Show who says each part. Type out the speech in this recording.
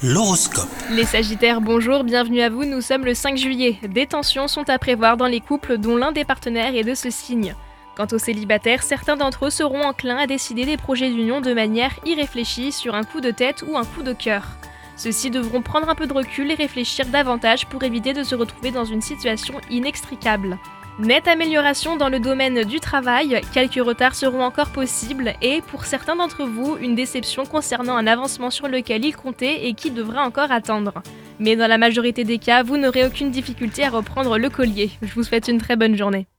Speaker 1: L'horoscope.
Speaker 2: Les Sagittaires, bonjour, bienvenue à vous, nous sommes le 5 juillet. Des tensions sont à prévoir dans les couples dont l'un des partenaires est de ce signe. Quant aux célibataires, certains d'entre eux seront enclins à décider des projets d'union de manière irréfléchie sur un coup de tête ou un coup de cœur. Ceux-ci devront prendre un peu de recul et réfléchir davantage pour éviter de se retrouver dans une situation inextricable. Nette amélioration dans le domaine du travail, quelques retards seront encore possibles et, pour certains d'entre vous, une déception concernant un avancement sur lequel ils comptaient et qui devra encore attendre. Mais dans la majorité des cas, vous n'aurez aucune difficulté à reprendre le collier. Je vous souhaite une très bonne journée.